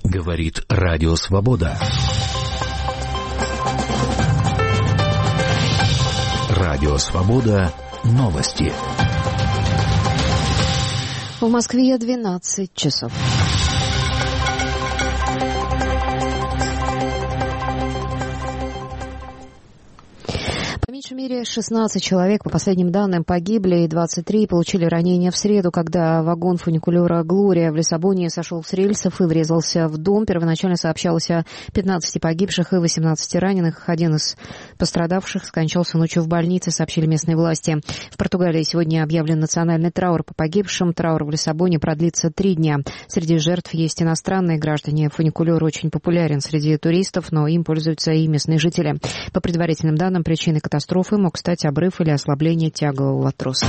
Говорит Радио Свобода. Радио Свобода. Новости. В Москве 12 часов. По меньшей мере 16 человек, по последним данным, погибли, и 23 получили ранения в среду, когда вагон фуникулера «Глория» в Лиссабоне сошел с рельсов и врезался в дом. Первоначально сообщалось о 15 погибших и 18 раненых. Один из пострадавших скончался ночью в больнице, сообщили местные власти. В Португалии сегодня объявлен национальный траур по погибшим. Траур в Лиссабоне продлится 3 дня. Среди жертв есть иностранные граждане. Фуникулер очень популярен среди туристов, но им пользуются и местные жители. По предварительным данным, причиной катастрофы мог стать обрыв или ослабление тягового троса.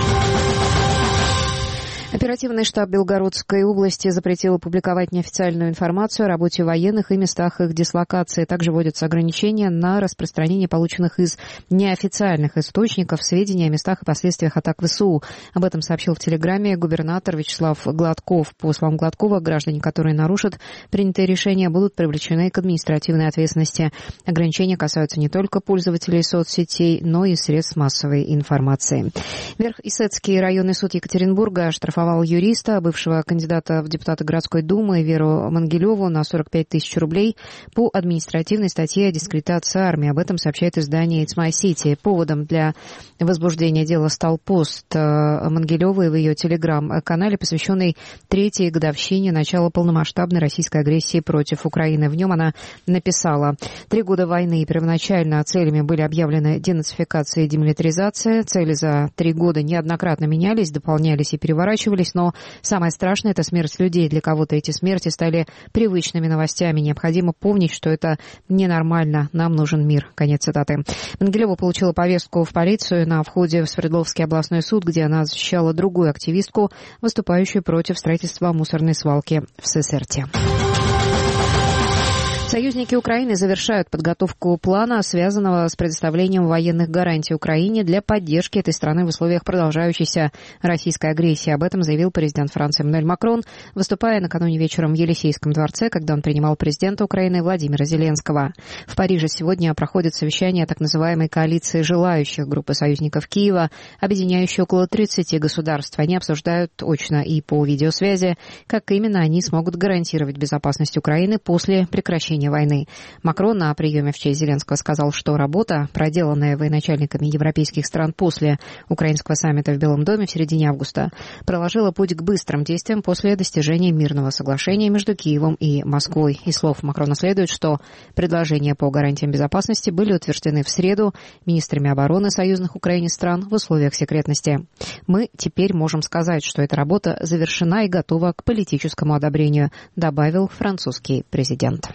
Оперативный штаб Белгородской области запретил публиковать неофициальную информацию о работе военных и местах их дислокации. Также вводятся ограничения на распространение полученных из неофициальных источников сведений о местах и последствиях атак ВСУ. Об этом сообщил в Телеграме губернатор Вячеслав Гладков. По словам Гладкова, граждане, которые нарушат принятые решения, будут привлечены к административной ответственности. Ограничения касаются не только пользователей соцсетей, но и средств массовой информации. Верх-Исетский районный суд Екатеринбурга оштрафовал юриста, бывшего кандидата в депутаты городской думы Веру Мангелеву на 45 тысяч рублей по административной статье о дискредитации армии. Об этом сообщает издание It's My City. Поводом для возбуждения дела стал пост Мангелевой в ее телеграм-канале, посвященный 3-й годовщине начала полномасштабной российской агрессии против Украины. В нем она написала: 3 года войны. Первоначально целями были объявлены денацификация и демилитаризация. Цели за 3 года неоднократно менялись, дополнялись и переворачивались. Но самое страшное — это смерть людей. Для кого-то эти смерти стали привычными новостями. Необходимо помнить, что это ненормально. Нам нужен мир. Конец цитаты. Мангелева получила повестку в полицию на входе в Свердловский областной суд, где она защищала другую активистку, выступающую против строительства мусорной свалки в Сесерте. Союзники Украины завершают подготовку плана, связанного с предоставлением военных гарантий Украине для поддержки этой страны в условиях продолжающейся российской агрессии. Об этом заявил президент Франции Эммануэль Макрон, выступая накануне вечером в Елисейском дворце, когда он принимал президента Украины Владимира Зеленского. В Париже сегодня проходит совещание так называемой коалиции желающих группы союзников Киева, объединяющей около 30 государств. Они обсуждают очно и по видеосвязи, как именно они смогут гарантировать безопасность Украины после прекращения войны. Макрон на приеме в честь Зеленского сказал, что работа, проделанная военачальниками европейских стран после украинского саммита в Белом доме в середине августа, проложила путь к быстрым действиям после достижения мирного соглашения между Киевом и Москвой. Из слов Макрона следует, что предложения по гарантиям безопасности были утверждены в среду министрами обороны союзных Украине стран в условиях секретности. Мы теперь можем сказать, что эта работа завершена и готова к политическому одобрению, добавил французский президент.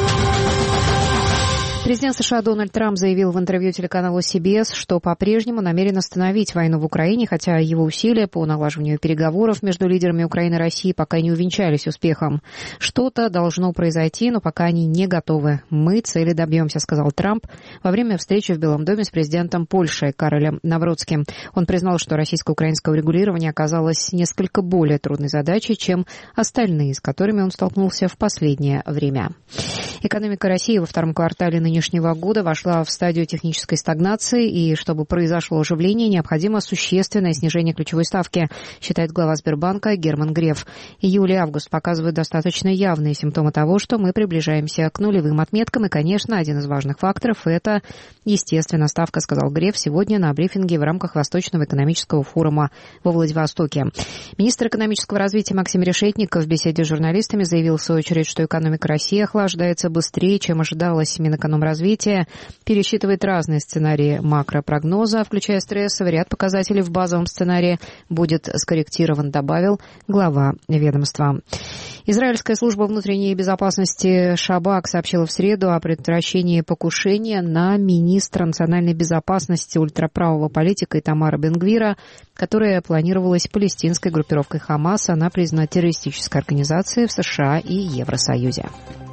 Президент США Дональд Трамп заявил в интервью телеканалу CBS, что по-прежнему намерен остановить войну в Украине, хотя его усилия по налаживанию переговоров между лидерами Украины и России пока не увенчались успехом. Что-то должно произойти, но пока они не готовы. Мы цели добьемся, сказал Трамп во время встречи в Белом доме с президентом Польши Каролем Навроцким. Он признал, что российско-украинское урегулирование оказалось несколько более трудной задачей, чем остальные, с которыми он столкнулся в последнее время. Экономика России во втором квартале нынешнего года вошла в стадию технической стагнации, и чтобы произошло оживление, необходимо существенное снижение ключевой ставки, считает глава Сбербанка Герман Греф. Июль и август показывают достаточно явные симптомы того, что мы приближаемся к нулевым отметкам, и, конечно, один из важных факторов – это, естественно, ставка, сказал Греф сегодня на брифинге в рамках Восточного экономического форума во Владивостоке. Министр экономического развития Максим Решетников в беседе с журналистами заявил, в свою очередь, что экономика России охлаждается быстрее, чем ожидалось. Минэкономразвития пересчитывает разные сценарии макропрогноза, включая стрессовый. Ряд показателей в базовом сценарии будет скорректирован, добавил глава ведомства. Израильская служба внутренней безопасности Шабак сообщила в среду о предотвращении покушения на министра национальной безопасности ультраправого политика Итамара Бен-Гвира, которое планировалось палестинской группировкой Хамас. Она признана террористической организацией в США и Евросоюзе.